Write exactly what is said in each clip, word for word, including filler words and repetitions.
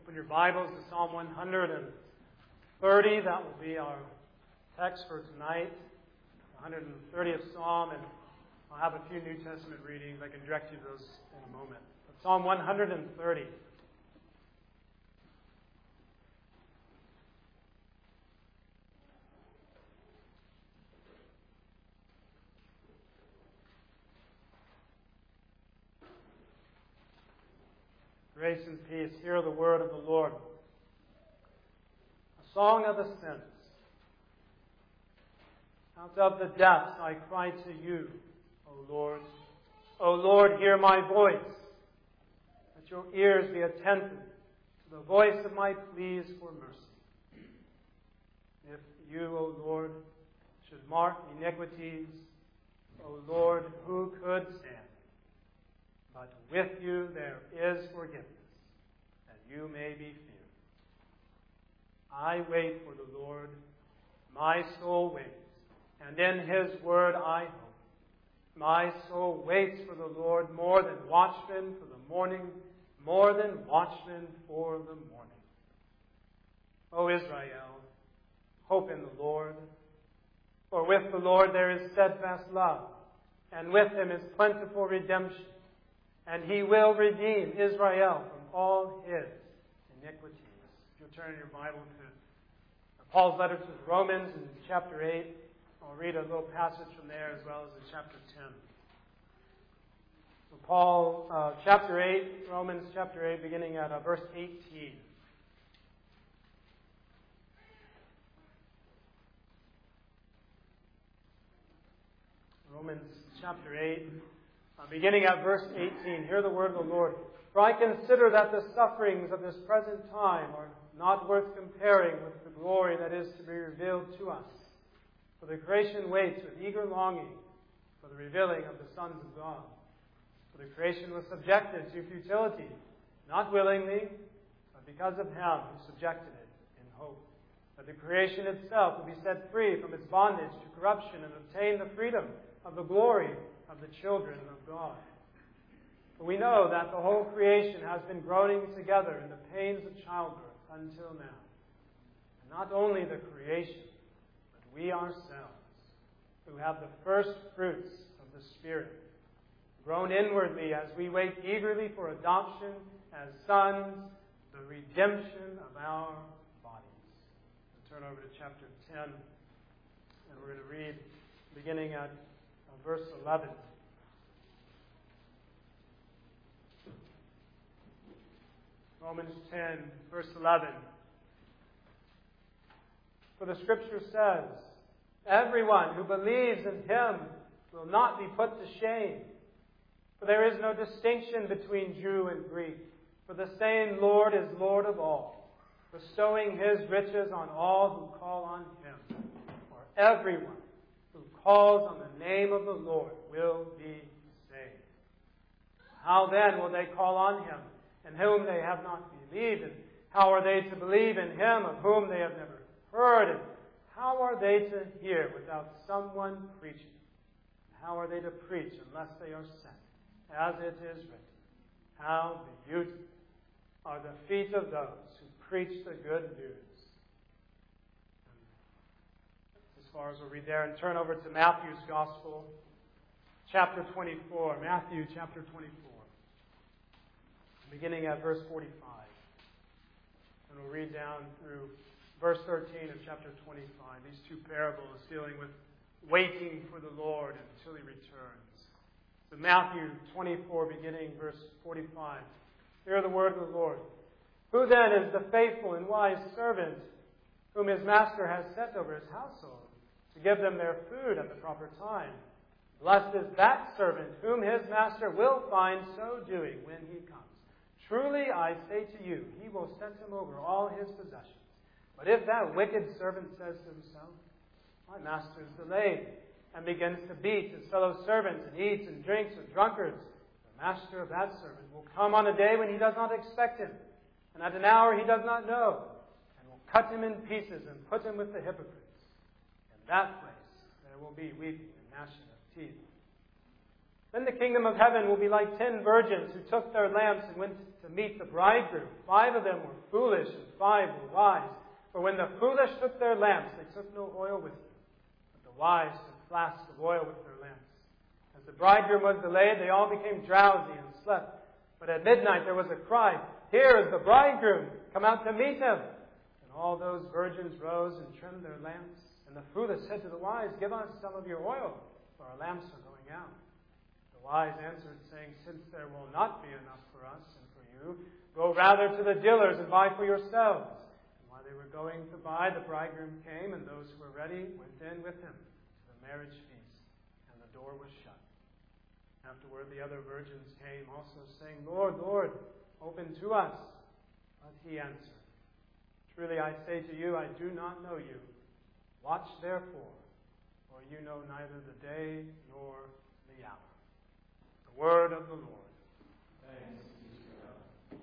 Open your Bibles to Psalm one hundred thirty. That will be our text for tonight. one hundred thirtieth Psalm, and I'll have a few New Testament readings. I can direct you to those in a moment. But Psalm one hundred thirty. Grace and peace, hear the word of the Lord. A song of ascent. Out of the depths I cry to you, O Lord. O Lord, hear my voice. Let your ears be attentive to the voice of my pleas for mercy. If you, O Lord, should mark iniquities, O Lord, who could stand? But with you there is forgiveness, that you may be feared. I wait for the Lord, my soul waits, and in His word I hope. My soul waits for the Lord more than watchmen for the morning, more than watchmen for the morning. O Israel, hope in the Lord, for with the Lord there is steadfast love, and with Him is plentiful redemption. And He will redeem Israel from all his iniquities. If you'll turn your Bible to Paul's letter to the Romans in chapter eight, I'll read a little passage from there as well as in chapter ten. So Paul, uh, chapter eight, Romans chapter eight, beginning at uh, verse eighteen. Romans chapter eight. Uh, beginning at verse eighteen, hear the word of the Lord. For I consider that the sufferings of this present time are not worth comparing with the glory that is to be revealed to us. For the creation waits with eager longing for the revealing of the sons of God. For the creation was subjected to futility, not willingly, but because of Him who subjected it in hope. That the creation itself will be set free from its bondage to corruption and obtain the freedom of the glory of the children of God. For we know that the whole creation has been groaning together in the pains of childbirth until now. And not only the creation, but we ourselves, who have the first fruits of the Spirit, groan inwardly as we wait eagerly for adoption as sons, the redemption of our bodies. We'll turn over to chapter ten, and we're going to read beginning at verse eleven. Romans ten, verse eleven. For the Scripture says, everyone who believes in Him will not be put to shame. For there is no distinction between Jew and Greek. For the same Lord is Lord of all, bestowing His riches on all who call on Him. For everyone who calls on the name of the Lord will be saved. How then will they call on Him in whom they have not believed? And how are they to believe in Him of whom they have never heard? And how are they to hear without someone preaching? And how are they to preach unless they are sent? As it is written, how beautiful are the feet of those who preach the good news. As far as we'll read there, and turn over to Matthew's Gospel, chapter twenty-four. Matthew chapter twenty-four, beginning at verse forty-five. And we'll read down through verse thirteen of chapter twenty-five. These two parables dealing with waiting for the Lord until He returns. So Matthew twenty-four, beginning verse forty-five. Hear the word of the Lord. Who then is the faithful and wise servant whom his master has set over his household, to give them their food at the proper time? Blessed is that servant whom his master will find so doing when he comes. Truly I say to you, he will set him over all his possessions. But if that wicked servant says to himself, my master is delayed, and begins to beat his fellow servants and eats and drinks with drunkards, the master of that servant will come on a day when he does not expect him, and at an hour he does not know, and will cut him in pieces and put him with the hypocrites. In that place there will be weeping and gnashing of teeth. Then the kingdom of heaven will be like ten virgins who took their lamps and went to meet the bridegroom. Five of them were foolish and five were wise. For when the foolish took their lamps, they took no oil with them. But the wise took flasks of oil with their lamps. As the bridegroom was delayed, they all became drowsy and slept. But at midnight there was a cry, "Here is the bridegroom! Come out to meet him!" And all those virgins rose and trimmed their lamps. And the foolish said to the wise, "Give us some of your oil, for our lamps are going out." The wise answered, saying, "Since there will not be enough for us and for you, go rather to the dealers and buy for yourselves." And while they were going to buy, the bridegroom came, and those who were ready went in with him to the marriage feast, and the door was shut. Afterward, the other virgins came also, saying, "Lord, Lord, open to us." But he answered, "Truly I say to you, I do not know you. Watch therefore, for you know neither the day nor the hour." The word of the Lord. Thanks be to God.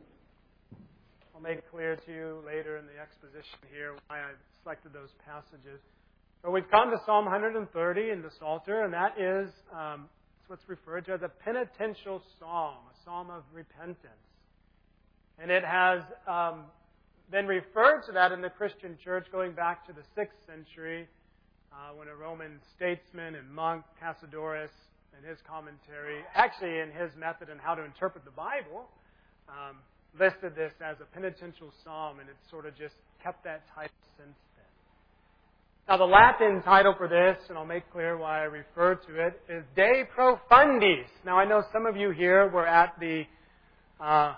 I'll make it clear to you later in the exposition here why I've selected those passages. But we've come to Psalm one thirty in the Psalter, and that is um, what's referred to as a penitential psalm, a psalm of repentance. And it has um, been referred to that in the Christian church going back to the sixth century uh, when a Roman statesman and monk, Cassiodorus, in his commentary, actually in his method on how to interpret the Bible, um, listed this as a penitential psalm, and it's sort of just kept that title since then. Now, the Latin title for this, and I'll make clear why I refer to it, is De Profundis. Now, I know some of you here were at the uh,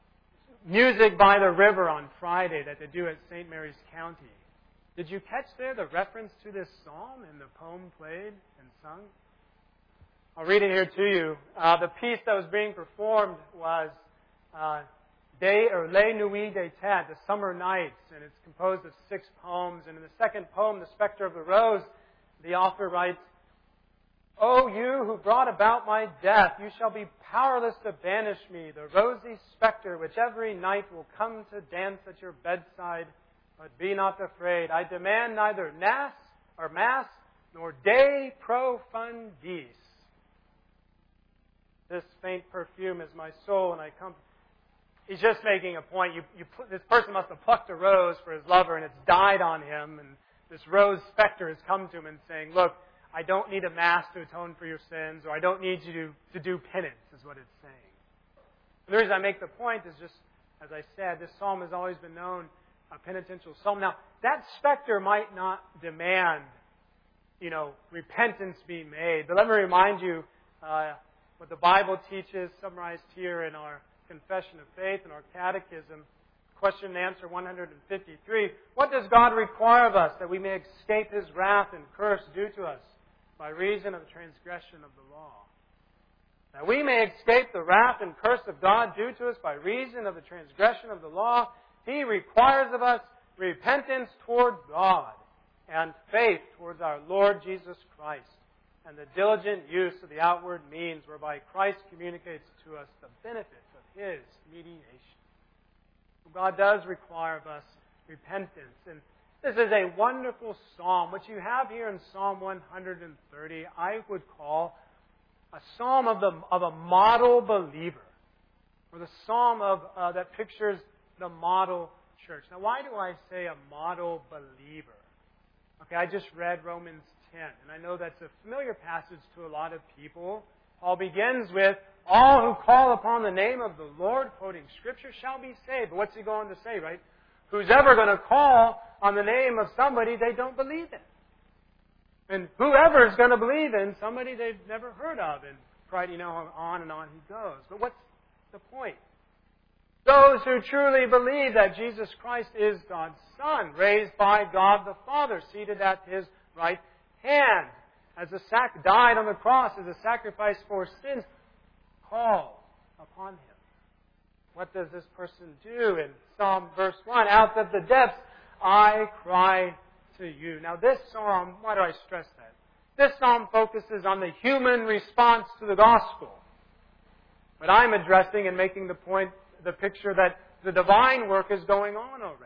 Music by the River on Friday that they do at Saint Mary's County. Did you catch there the reference to this psalm in the poem played and sung? I'll read it here to you. Uh, the piece that was being performed was uh, Day or Les Nuits d'été, the summer nights, and it's composed of six poems. And in the second poem, The Spectre of the Rose, the author writes, "O you who brought about my death, you shall be powerless to banish me, the rosy spectre which every night will come to dance at your bedside. But be not afraid. I demand neither mass or mass nor de profundis. This faint perfume is my soul, and I come." He's just making a point. You, you, this person must have plucked a rose for his lover, and it's died on him. And this rose specter has come to him and saying, "Look, I don't need a mass to atone for your sins, or I don't need you to, to do penance," is what it's saying. And the reason I make the point is just, as I said, this psalm has always been known a penitential psalm. Now, that specter might not demand, you know, repentance be made. But let me remind you uh, what the Bible teaches, summarized here in our Confession of Faith and our Catechism. Question and answer one fifty-three. What does God require of us that we may escape His wrath and curse due to us by reason of the transgression of the law? That we may escape the wrath and curse of God due to us by reason of the transgression of the law, He requires of us repentance toward God and faith towards our Lord Jesus Christ, and the diligent use of the outward means whereby Christ communicates to us the benefits of His mediation. God does require of us repentance. And this is a wonderful psalm. What you have here in Psalm one thirty, I would call a psalm of, the, of a model believer, or the psalm of uh, that pictures the model church. Now, why do I say a model believer? Okay, I just read Romans ten, and I know that's a familiar passage to a lot of people. Paul begins with, "All who call upon the name of the Lord," quoting Scripture, "shall be saved." But what's he going to say, right? Who's ever going to call on the name of somebody they don't believe in? And whoever is going to believe in somebody they've never heard of. And right, you know, on and on he goes. But what's the point? Those who truly believe that Jesus Christ is God's Son, raised by God the Father, seated at His right hand, as a sac- died on the cross as a sacrifice for sins, call upon Him. What does this person do? In Psalm verse one, "Out of the depths I cry to you." Now this psalm, why do I stress that? This psalm focuses on the human response to the gospel. But I'm addressing and making the point, the picture that the divine work is going on already.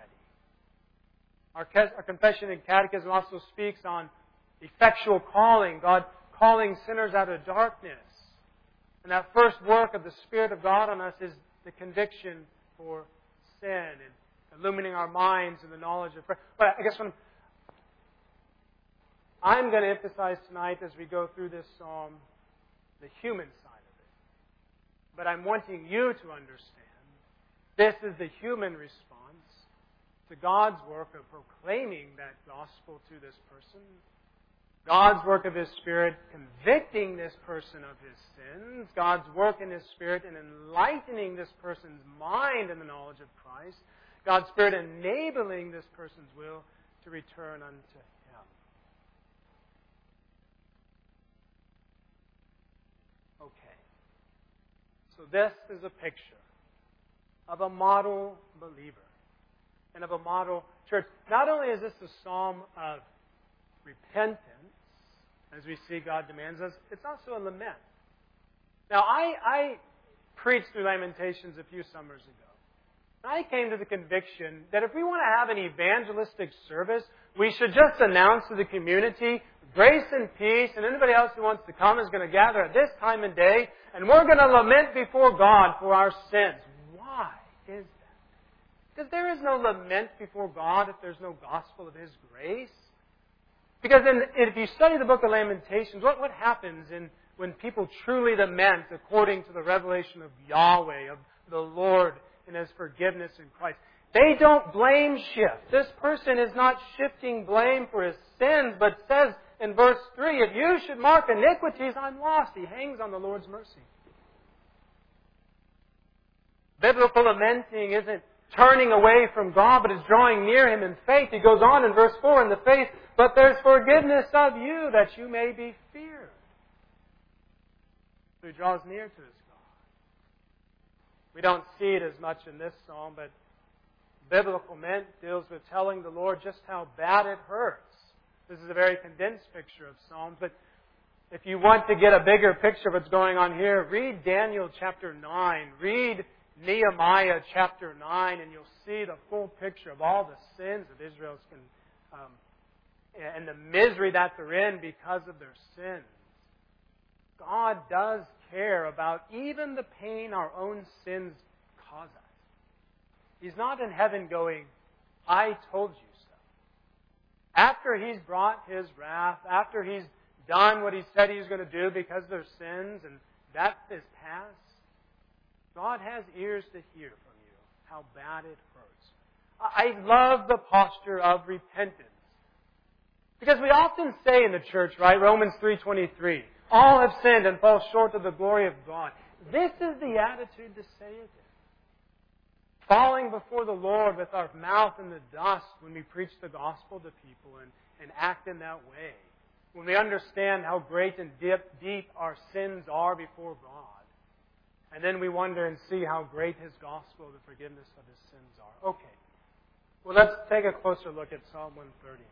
Our, our confession and catechism also speaks on effectual calling, God calling sinners out of darkness. And that first work of the Spirit of God on us is the conviction for sin and illumining our minds in the knowledge of prayer. But I guess what I'm, I'm going to emphasize tonight as we go through this psalm, the human side of it. But I'm wanting you to understand this is the human response to God's work of proclaiming that gospel to this person. God's work of His Spirit convicting this person of his sins. God's work in His Spirit in enlightening this person's mind in the knowledge of Christ. God's Spirit enabling this person's will to return unto Him. Okay. So this is a picture of a model believer and of a model church. Not only is this a psalm of repentance, as we see God demands us, it's also a lament. Now, I, I preached through Lamentations a few summers ago. I came to the conviction that if we want to have an evangelistic service, we should just announce to the community, grace and peace, and anybody else who wants to come is going to gather at this time and day, and we're going to lament before God for our sins. Why is that? Because there is no lament before God if there's no gospel of His grace. Because in, if you study the book of Lamentations, what, what happens in, when people truly lament according to the revelation of Yahweh, of the Lord, and His forgiveness in Christ? They don't blame shift. This person is not shifting blame for his sins, but says in verse three, if you should mark iniquities, I'm lost. He hangs on the Lord's mercy. Biblical lamenting isn't turning away from God, but is drawing near Him in faith. He goes on in verse four, in the faith, but there's forgiveness of you that you may be feared. So he draws near to His God. We don't see it as much in this psalm, but biblical lament deals with telling the Lord just how bad it hurts. This is a very condensed picture of Psalms, but if you want to get a bigger picture of what's going on here, read Daniel chapter nine. Read Nehemiah chapter nine, and you'll see the full picture of all the sins of Israel's um, and the misery that they're in because of their sins. God does care about even the pain our own sins cause us. He's not in heaven going, I told you so. After He's brought His wrath, after He's done what He said He was going to do because of their sins, and that is past, God has ears to hear from you how bad it hurts. I love the posture of repentance. Because we often say in the church, right, Romans three twenty-three, all have sinned and fall short of the glory of God. This is the attitude to say it in. Falling before the Lord with our mouth in the dust when we preach the gospel to people and, and act in that way. When we understand how great and deep, deep our sins are before God. And then we wonder and see how great His gospel, the forgiveness of His sins are. Okay. Well, let's take a closer look at Psalm one thirty.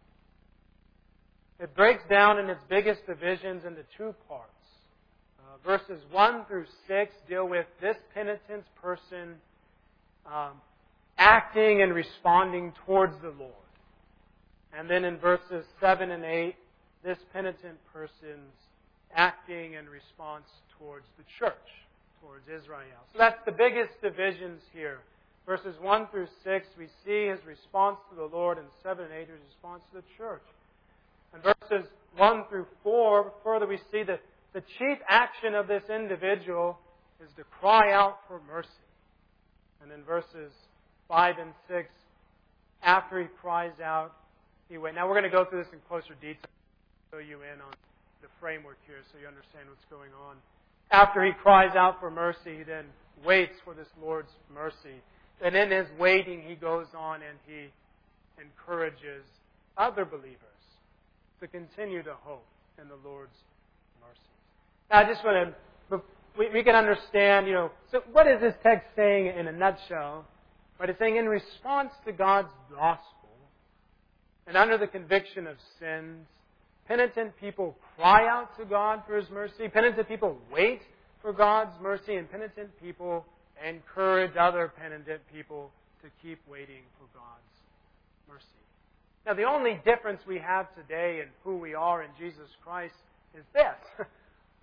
It breaks down in its biggest divisions into two parts. Uh, verses one through six deal with this penitent person um, acting and responding towards the Lord. And then in verses seven and eight, this penitent person's acting in response towards the church, towards Israel. So that's the biggest divisions here. Verses one through six, we see his response to the Lord, and seven and eight, his response to the church. In verses one through four, further we see that the chief action of this individual is to cry out for mercy. And in verses five and six, after he cries out, he waits. Now we're going to go through this in closer detail, show you in on the framework here so you understand what's going on. After he cries out for mercy, he then waits for this Lord's mercy. And in his waiting, he goes on and he encourages other believers to continue to hope in the Lord's mercy. Now, I just want to, we, we can understand, you know, so what is this text saying in a nutshell? But it's saying in response to God's gospel and under the conviction of sins, penitent people cry out to God for His mercy. Penitent people wait for God's mercy. And penitent people encourage other penitent people to keep waiting for God's mercy. Now, the only difference we have today in who we are in Jesus Christ is this.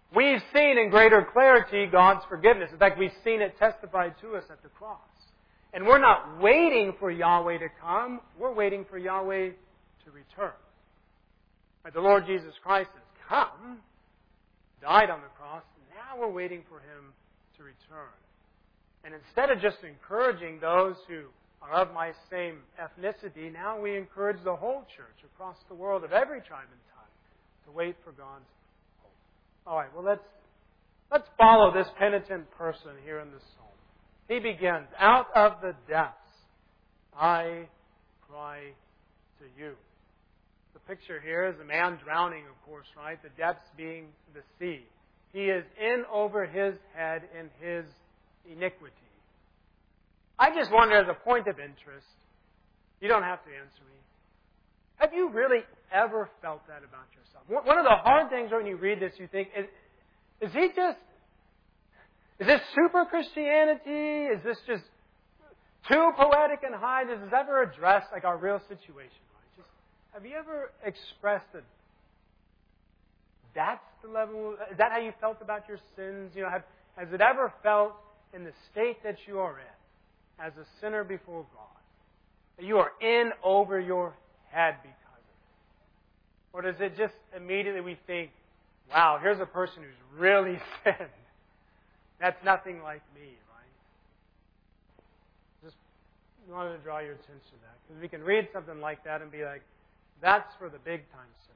We've seen in greater clarity God's forgiveness. In fact, we've seen it testified to us at the cross. And we're not waiting for Yahweh to come. We're waiting for Yahweh to return. Right, the Lord Jesus Christ has come, died on the cross. Now we're waiting for Him to return. And instead of just encouraging those who are of my same ethnicity, now we encourage the whole church across the world of every tribe and tongue to wait for God's hope. All right, well, let's, let's follow this penitent person here in the psalm. He begins, out of the depths, I cry to you. The picture here is a man drowning, of course, right? The depths being the sea. He is in over his head in his iniquity. I just wonder, as a point of interest, you don't have to answer me. Have you really ever felt that about yourself? One of the hard things when you read this, you think, is, is he just, is this super Christianity? Is this just too poetic and high? Does this ever address like our real situation? Right? Just, have you ever expressed that that's the level, is that how you felt about your sins? You know, have, has it ever felt in the state that you are in as a sinner before God, that you are in over your head because of it? Or does it just immediately we think, wow, here's a person who's really sinned. That's nothing like me, right? Just wanted to draw your attention to that. Because we can read something like that and be like, that's for the big time sinners.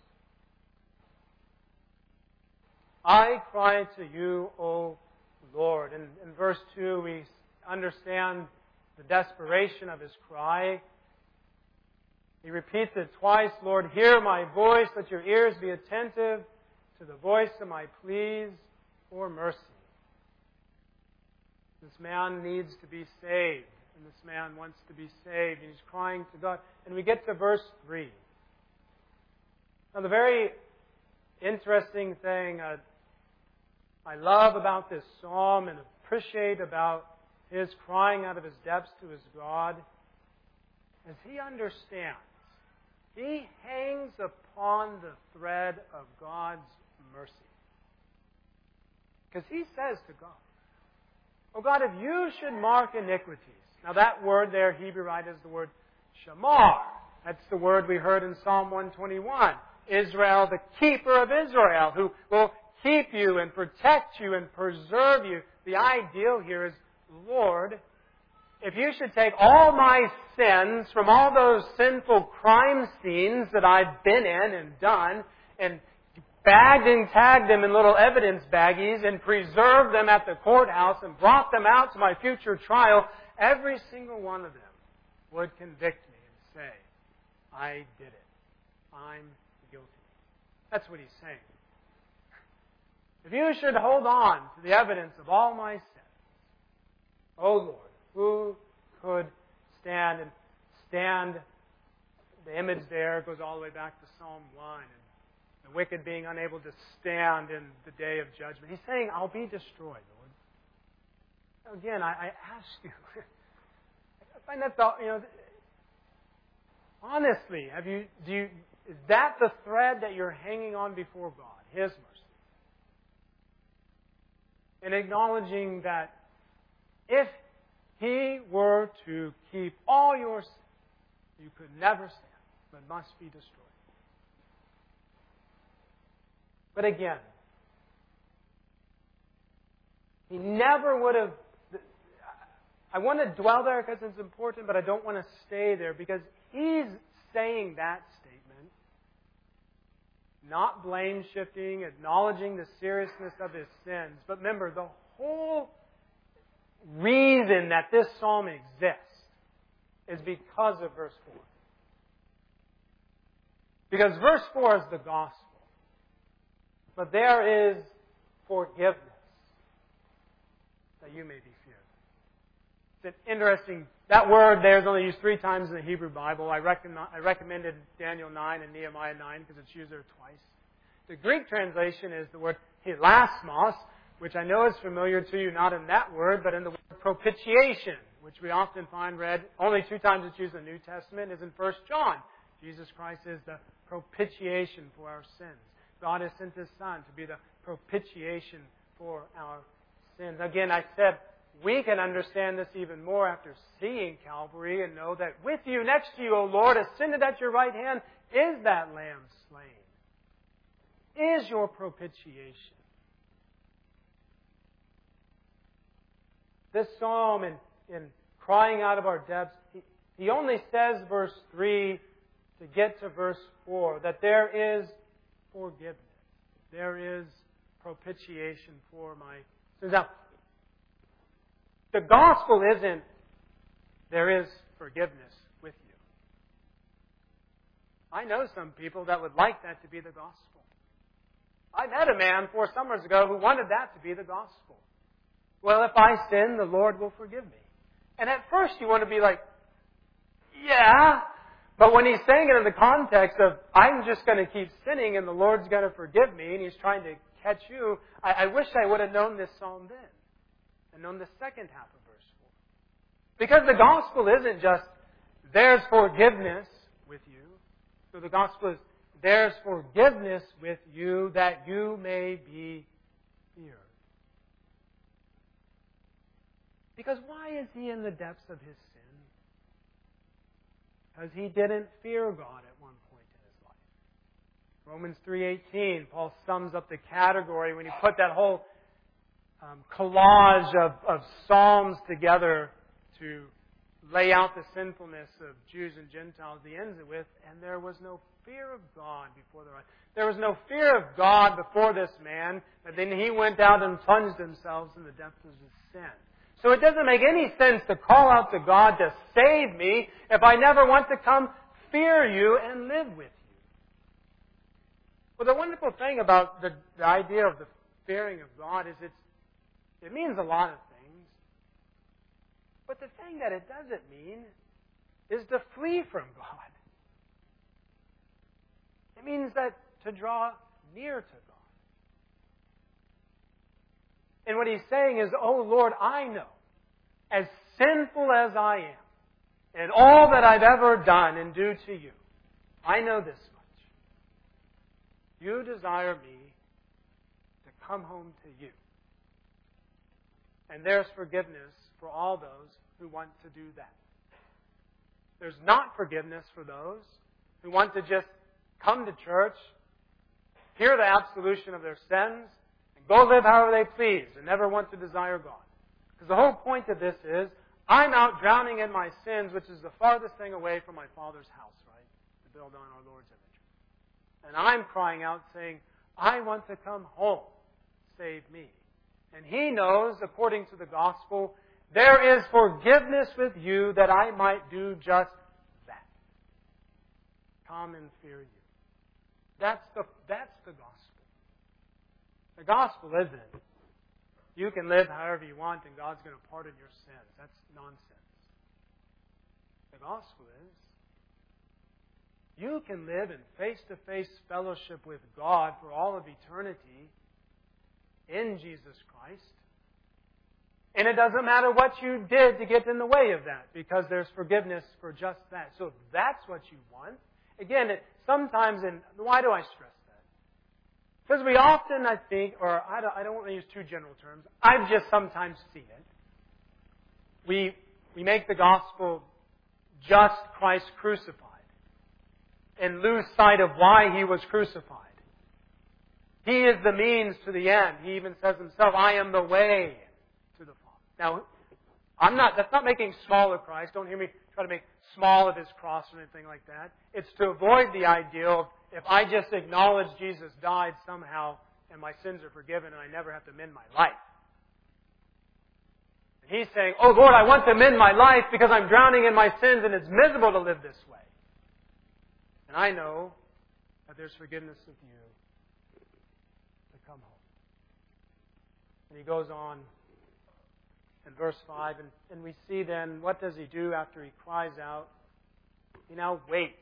I cry to you, O Lord. In, in verse two, we understand the desperation of his cry. He repeats it twice. Lord, hear my voice. Let your ears be attentive to the voice of my pleas for mercy. This man needs to be saved. And this man wants to be saved. And he's crying to God. And we get to verse three. Now, the very interesting thing uh, I love about this psalm and appreciate about his crying out of his depths to his God is he understands. He hangs upon the thread of God's mercy. Because he says to God, oh God, if you should mark iniquities. Now that word there, Hebrew, right, is the word shamar. That's the word we heard in Psalm one twenty-one. Israel, the keeper of Israel, who will keep you and protect you and preserve you. The ideal here is, Lord, if you should take all my sins from all those sinful crime scenes that I've been in and done and bagged and tagged them in little evidence baggies and preserved them at the courthouse and brought them out to my future trial, every single one of them would convict me and say, I did it. I'm guilty. That's what he's saying. If you should hold on to the evidence of all my sins, O Lord, who could stand? And stand, the image there goes all the way back to Psalm one. And the wicked being unable to stand in the day of judgment. He's saying, I'll be destroyed, Lord. Again, I, I ask you, I find that thought, you know, honestly, have you, do you, is that the thread that you're hanging on before God? His mercy. And acknowledging that if He were to keep all your sins, you could never stand, but must be destroyed. But again, He never would have... I want to dwell there because it's important, but I don't want to stay there because He's saying that statement, not blame shifting, acknowledging the seriousness of His sins. But remember, the whole reason that this psalm exists is because of verse four. Because verse four is the gospel. But there is forgiveness that you may be feared. It's an interesting, that word there is only used three times in the Hebrew Bible. I, recommend, I recommended Daniel nine and Nehemiah nine because it's used there twice. The Greek translation is the word hilasmos, which I know is familiar to you, not in that word, but in the word propitiation, which we often find read, only two times it's used in the New Testament, is in First John. Jesus Christ is the propitiation for our sins. God has sent His Son to be the propitiation for our sins. Again, I said we can understand this even more after seeing Calvary and know that with you, next to you, O Lord, ascended at your right hand, is that Lamb slain. Is your propitiation. This psalm in, in crying out of our depths, he, he only says, verse three, to get to verse four, that there is forgiveness. There is propitiation for my sins. Now, the gospel isn't, there is forgiveness with you. I know some people that would like that to be the gospel. I met a man four summers ago who wanted that to be the gospel. Well, if I sin, the Lord will forgive me. And at first you want to be like, yeah. But when he's saying it in the context of, I'm just going to keep sinning and the Lord's going to forgive me, and He's trying to catch you, I, I wish I would have known this psalm then. And known the second half of verse four. Because the gospel isn't just, there's forgiveness with you. So the gospel is, there's forgiveness with you that you may be feared. Because why is he in the depths of his sin? Because he didn't fear God at one point in his life. Romans three eighteen, Paul sums up the category when he put that whole um, collage of, of psalms together to lay out the sinfulness of Jews and Gentiles. He ends it with, and there was no fear of God before their eyes. There was no fear of God before this man, but then he went out and plunged himself in the depths of his sin. So it doesn't make any sense to call out to God to save me if I never want to come fear you and live with you. Well, the wonderful thing about the, the idea of the fearing of God is it's, it means a lot of things. But the thing that it doesn't mean is to flee from God. It means that to draw near to God. And what he's saying is, oh Lord, I know, as sinful as I am, and all that I've ever done and do to you, I know this much. You desire me to come home to you. And there's forgiveness for all those who want to do that. There's not forgiveness for those who want to just come to church, hear the absolution of their sins, and go live however they please and never want to desire God. Because the whole point of this is, I'm out drowning in my sins, which is the farthest thing away from my Father's house, right? To build on our Lord's image. And I'm crying out saying, I want to come home. Save me. And He knows, according to the gospel, there is forgiveness with you that I might do just that. Come and fear you. That's the, that's the gospel. The gospel isn't, you can live however you want and God's going to pardon your sins. That's nonsense. The gospel is, you can live in face-to-face fellowship with God for all of eternity in Jesus Christ. And it doesn't matter what you did to get in the way of that, because there's forgiveness for just that. So if that's what you want, again, it, sometimes, in, why do I stress that? Because we often, I think, or I don't, I don't want to use too general terms, I've just sometimes seen it. We, we make the gospel just Christ crucified and lose sight of why He was crucified. He is the means to the end. He even says Himself, I am the way to the Father. Now, I'm not, that's not making small of Christ. Don't hear me try to make small of His cross or anything like that. It's to avoid the idea of, if I just acknowledge Jesus died somehow and my sins are forgiven and I never have to mend my life. And He's saying, oh Lord, I want to mend my life because I'm drowning in my sins and it's miserable to live this way. And I know that there's forgiveness with you to come home. And He goes on in verse five, and, and we see then, what does He do after He cries out? He now waits.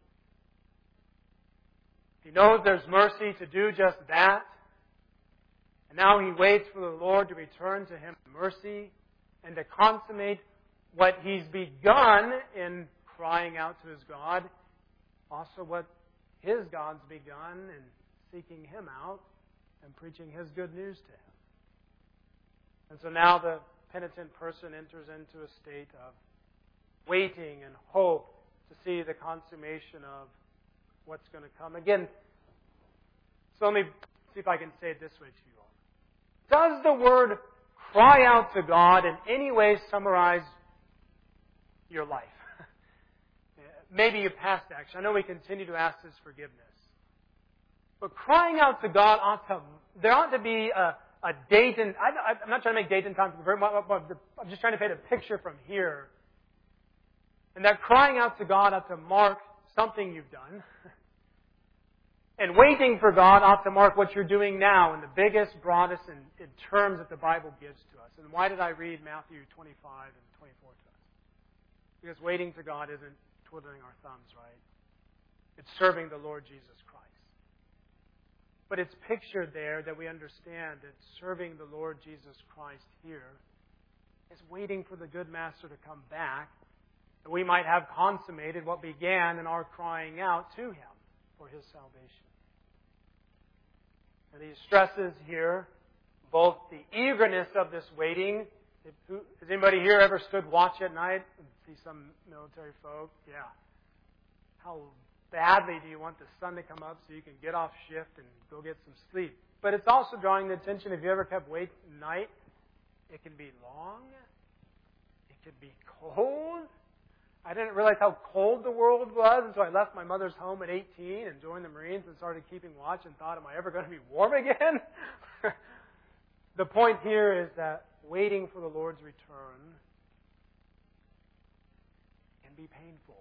He knows there's mercy to do just that. And now He waits for the Lord to return to Him in mercy and to consummate what He's begun in crying out to His God. Also what His God's begun in seeking Him out and preaching His good news to him. And so now the penitent person enters into a state of waiting and hope to see the consummation of what's going to come. Again, so let me see if I can say it this way to you all. Does the word cry out to God in any way summarize your life? Maybe your past action. I know we continue to ask His forgiveness. But crying out to God ought to, there ought to be a, a date and, I, I'm not trying to make date and time, I'm just trying to paint a picture from here. And that crying out to God ought to mark something you've done. And waiting for God ought to mark what you're doing now in the biggest, broadest in, in terms that the Bible gives to us. And why did I read Matthew twenty-five and twenty-four to us? Because waiting to God isn't twiddling our thumbs, right? It's serving the Lord Jesus Christ. But it's pictured there that we understand that serving the Lord Jesus Christ here is waiting for the good Master to come back, that we might have consummated what began in our crying out to Him for His salvation. And He stresses here both the eagerness of this waiting. If, who, has anybody here ever stood watch at night and see some military folk? Yeah. How badly do you want the sun to come up so you can get off shift and go get some sleep? But it's also drawing the attention, if you ever kept wait at night, it can be long. It can be cold. I didn't realize how cold the world was until I left my mother's home at eighteen and joined the Marines and started keeping watch and thought, am I ever going to be warm again? The point here is that waiting for the Lord's return can be painful.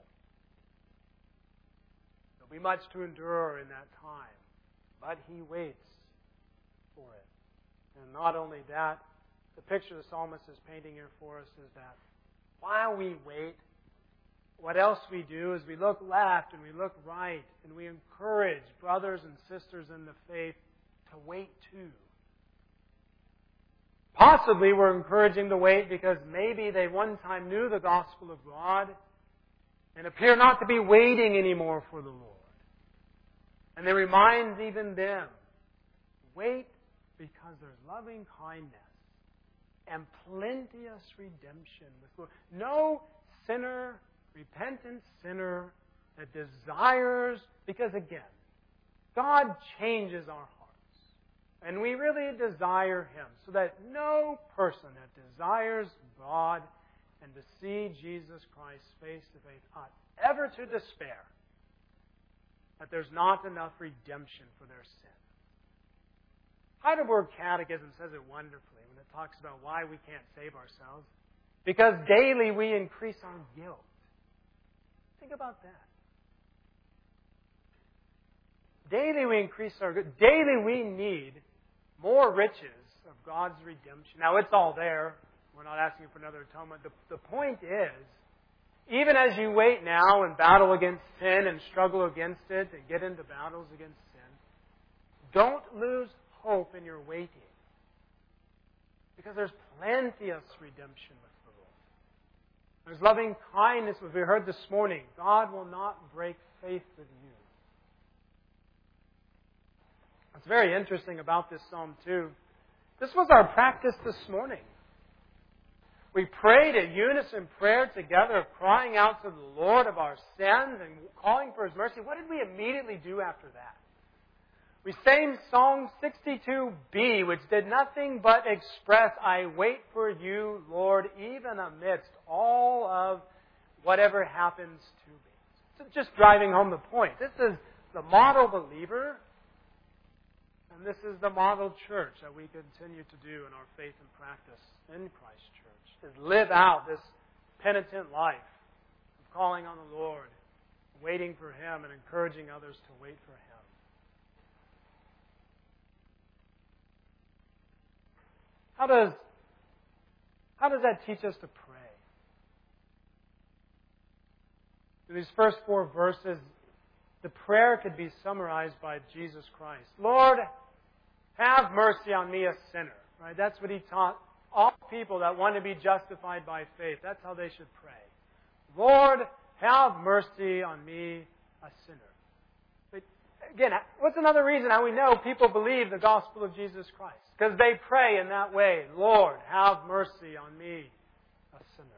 There'll be much to endure in that time, but He waits for it. And not only that, the picture the psalmist is painting here for us is that while we wait, what else we do is we look left and we look right and we encourage brothers and sisters in the faith to wait too. Possibly we're encouraging to wait because maybe they one time knew the gospel of God and appear not to be waiting anymore for the Lord. And they remind even them, wait because there's loving kindness and plenteous redemption with Lord. No sinner, repentant sinner that desires, because again, God changes our hearts. And we really desire Him so that no person that desires God and to see Jesus Christ face to face ought ever to despair that there's not enough redemption for their sin. Heidelberg Catechism says it wonderfully when it talks about why we can't save ourselves. Because daily we increase our guilt. Think about that. Daily we increase our guilt. Daily we need more riches of God's redemption. Now it's all there. We're not asking for another atonement. The, the point is, even as you wait now and battle against sin and struggle against it and get into battles against sin, don't lose hope in your waiting. Because there's plenteous redemption with the Lord. There's loving kindness, as we heard this morning. God will not break faith with you. What's very interesting about this psalm too, this was our practice this morning. We prayed a unison prayer together, crying out to the Lord of our sins and calling for His mercy. What did we immediately do after that? We sang Psalm sixty-two B, which did nothing but express, I wait for you, Lord, even amidst all of whatever happens to me. So just driving home the point. This is the model believer, and this is the model church that we continue to do in our faith and practice in Christ Church, is live out this penitent life of calling on the Lord, waiting for Him, and encouraging others to wait for Him. How does, how does that teach us to pray? In these first four verses, the prayer could be summarized by Jesus Christ. Lord, have mercy on me, a sinner. Right? That's what He taught all people that want to be justified by faith. That's how they should pray. Lord, have mercy on me, a sinner. But again, what's another reason how we know people believe the gospel of Jesus Christ? Because they pray in that way, Lord, have mercy on me, a sinner.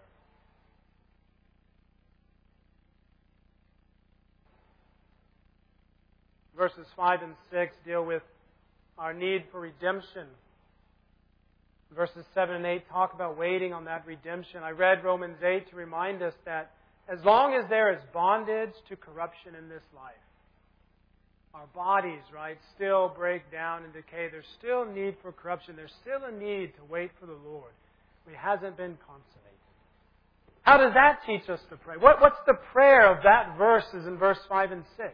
Verses five and six deal with our need for redemption. Verses seven and eight talk about waiting on that redemption. I read Romans eight to remind us that as long as there is bondage to corruption in this life, our bodies, right, still break down and decay. There's still need for corruption. There's still a need to wait for the Lord. It hasn't been consummated. How does that teach us to pray? What, what's the prayer of that verse is in verse five and six?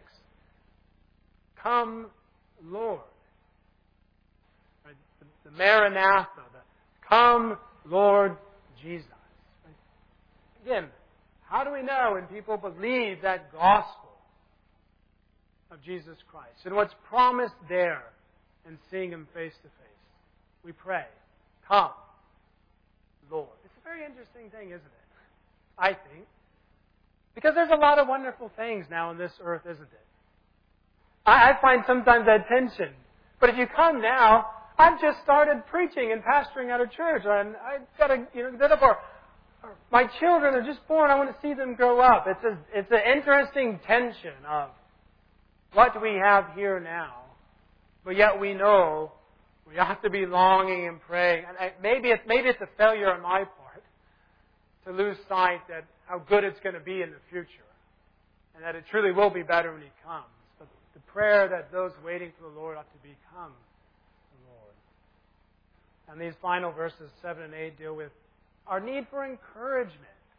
Come, Lord. Right? The, the Maranatha, the Come, Lord Jesus. Right? Again, how do we know when people believe that gospel of Jesus Christ and what's promised there and seeing Him face to face? We pray, come, Lord. It's a very interesting thing, isn't it? I think. Because there's a lot of wonderful things now on this earth, isn't it? I, I find sometimes that tension. But if you come now, I've just started preaching and pastoring at a church, and I've got to, you know, get up or my children are just born. I want to see them grow up. It's a, it's an interesting tension of what do we have here now, but yet we know we ought to be longing and praying. And maybe it's maybe it's a failure on my part to lose sight that how good it's going to be in the future, and that it truly will be better when He comes. But the prayer that those waiting for the Lord ought to be, come, Lord. And these final verses seven and eight deal with our need for encouragement.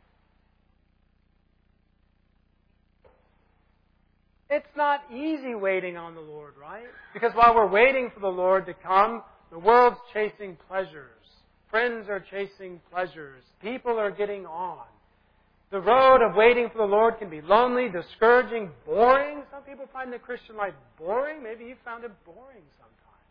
It's not easy waiting on the Lord, right? Because while we're waiting for the Lord to come, the world's chasing pleasures. Friends are chasing pleasures. People are getting on. The road of waiting for the Lord can be lonely, discouraging, boring. Some people find the Christian life boring. Maybe you found it boring sometimes.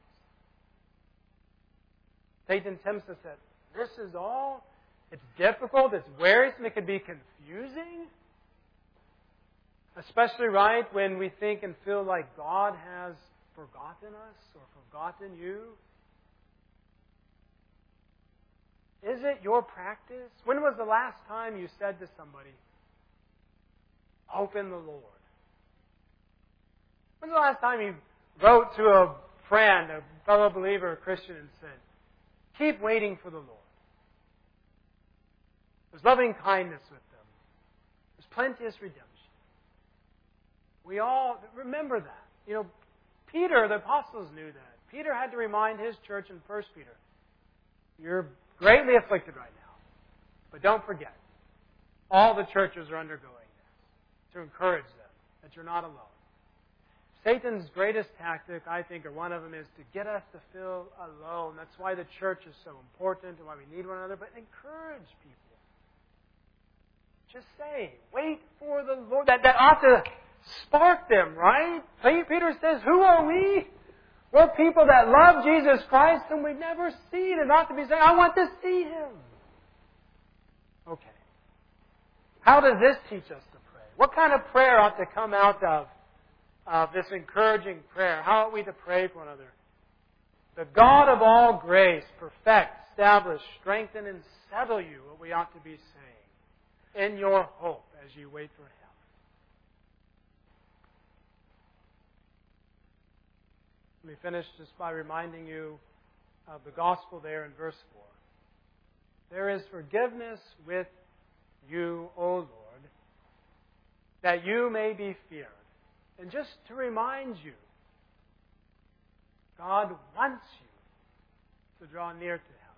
Satan tempts us that this is all. It's difficult, it's wearisome, it can be confusing. Especially, right, when we think and feel like God has forgotten us or forgotten you. Is it your practice? When was the last time you said to somebody, hope in the Lord? When's the last time you wrote to a friend, a fellow believer, a Christian, and said, keep waiting for the Lord? There's loving kindness with them. There's plenteous redemption. We all remember that. You know, Peter, the apostles knew that. Peter had to remind his church in First Peter, you're greatly afflicted right now. But don't forget, all the churches are undergoing this, to encourage them that you're not alone. Satan's greatest tactic, I think, or one of them, is to get us to feel alone. That's why the church is so important and why we need one another. But encourage people. Just say, wait for the Lord. That, that ought to spark them, right? Peter says, who are we? We're people that love Jesus Christ whom we've never seen, and ought to be saying, I want to see Him. Okay. How does this teach us to pray? What kind of prayer ought to come out of, of this encouraging prayer? How ought we to pray for one another? The God of all grace perfect, establish, strengthen, and settle you, what we ought to be saying, in your hope as you wait for Him. Let me finish just by reminding you of the gospel there in verse four. There is forgiveness with you, O Lord, that you may be feared. And just to remind you, God wants you to draw near to Him.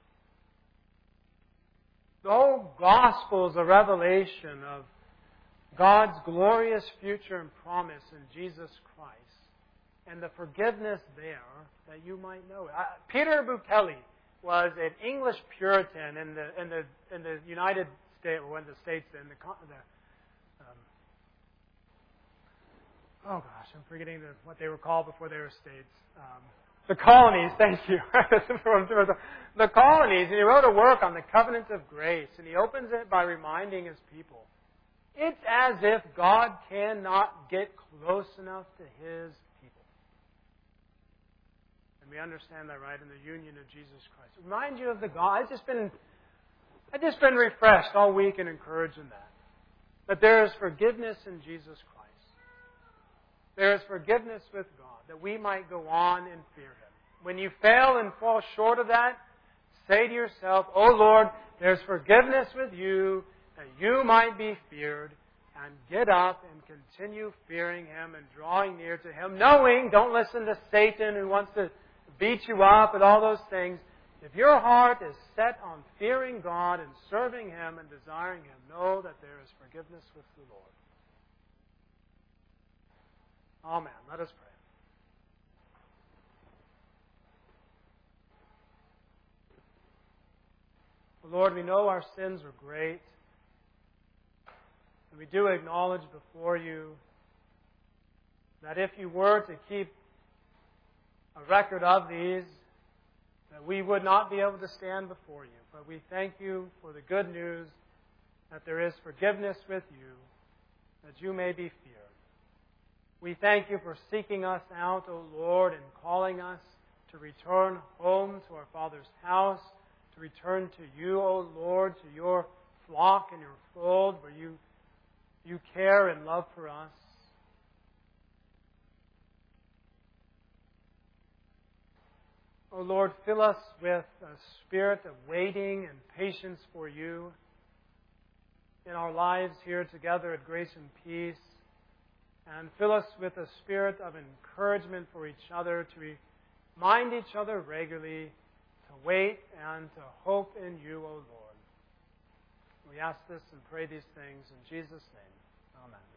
The whole gospel is a revelation of God's glorious future and promise in Jesus Christ, and the forgiveness there that you might know. Uh, Peter Bukele was an English Puritan in the in the in the United States, or in the States, in the, the um, oh gosh, I'm forgetting the, what they were called before they were states. Um, the colonies. Thank you. The colonies, and he wrote a work on the covenant of grace, and he opens it by reminding his people, it's as if God cannot get close enough to His people. And we understand that, right, in the union of Jesus Christ. Remind you of the God. I've just been, I've just been refreshed all week and encouraged in that. That there is forgiveness in Jesus Christ. There is forgiveness with God, that we might go on and fear Him. When you fail and fall short of that, say to yourself, "Oh Lord, there's forgiveness with you, that you might be feared," and get up and continue fearing Him and drawing near to Him, knowing, don't listen to Satan who wants to beat you up and all those things. If your heart is set on fearing God and serving Him and desiring Him, know that there is forgiveness with the Lord. Amen. Let us pray. Lord, we know our sins are great. And we do acknowledge before You that if You were to keep a record of these, that we would not be able to stand before You. But we thank You for the good news that there is forgiveness with You, that You may be feared. We thank You for seeking us out, O Lord, and calling us to return home to our Father's house, to return to You, O Lord, to Your flock and Your fold, where You, you care and love for us. O Lord, fill us with a spirit of waiting and patience for You in our lives here together at Grace and Peace. And fill us with a spirit of encouragement for each other, to remind each other regularly to wait and to hope in You, O Lord. We ask this and pray these things in Jesus' name. Amen.